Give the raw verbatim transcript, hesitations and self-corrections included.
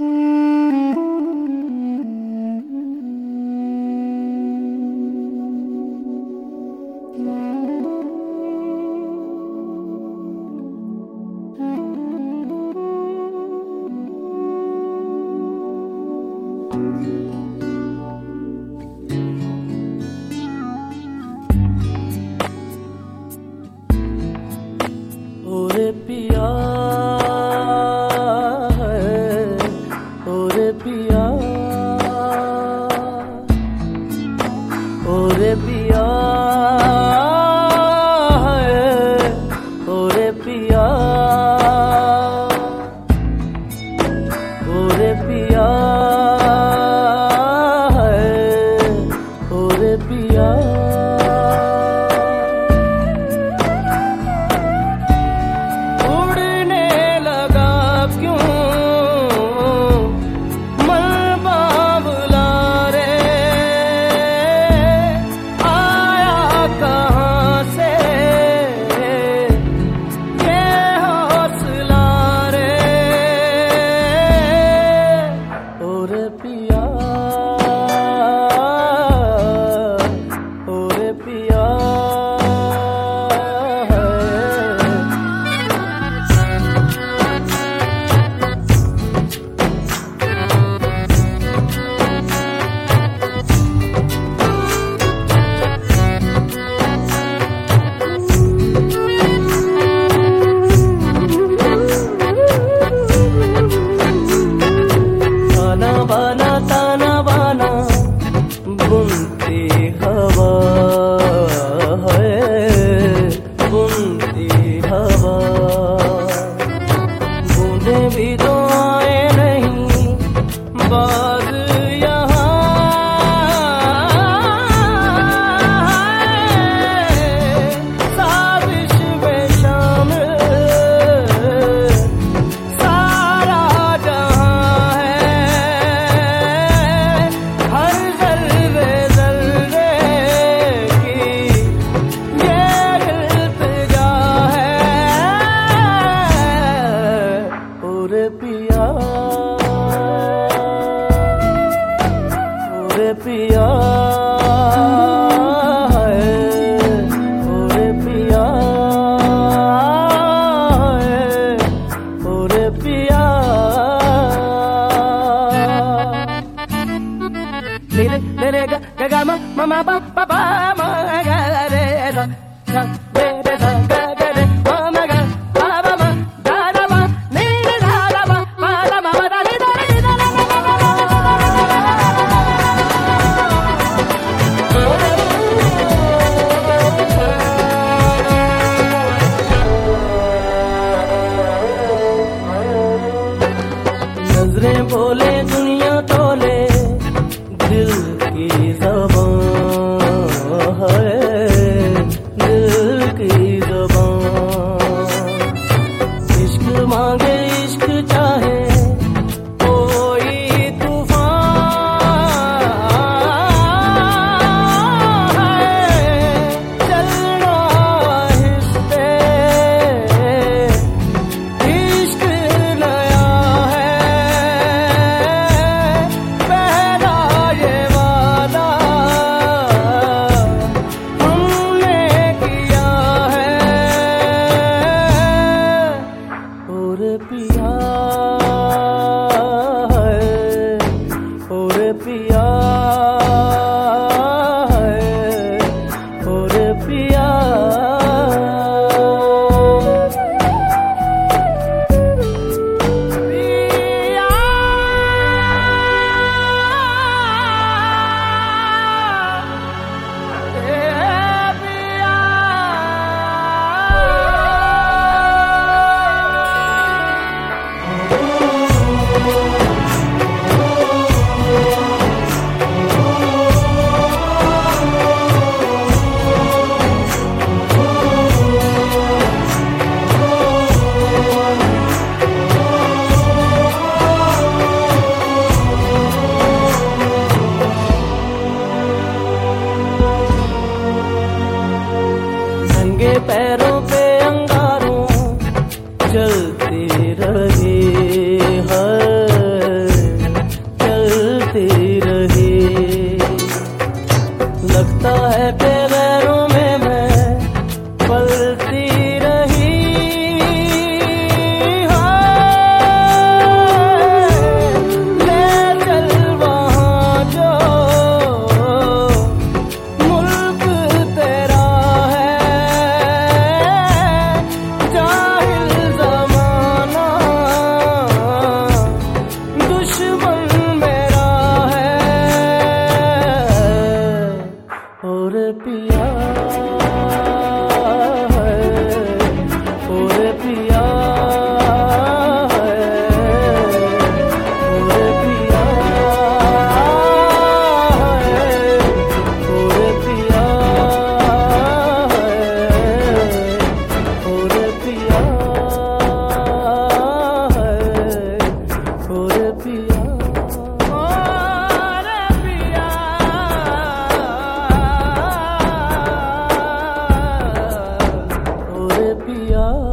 ओरे पिया है, ओरे पिया, ओरे पिया है, ओरे पिया, ओरे पिया है, ओरे पिया। भी तो आए नहीं बाज यहाँ, साजिश में शामिल सारा जहाँ है, हर जर्रे जर्रे की ये इल्तिजा है। ओरे पिया, ओरे पिया है, ओरे पिया है, ओरे पिया। मेरे मेरे ग ग ग म म म प प प म ग रे सा सा रे रे सा ग ग रे म म ग प प म ग रे म नी रे सा रा म म रा म म रा रे दा रे दा रा म म नजरें बोले दुनिया तोले दिल की ज़बान है, दिल की ज़बान। इश्क मांगे इश्क चाहे कोई तूफान है, चलना आहिस्ते इश्क नया है, ओरे पिया ओरे पिया ओरे पिया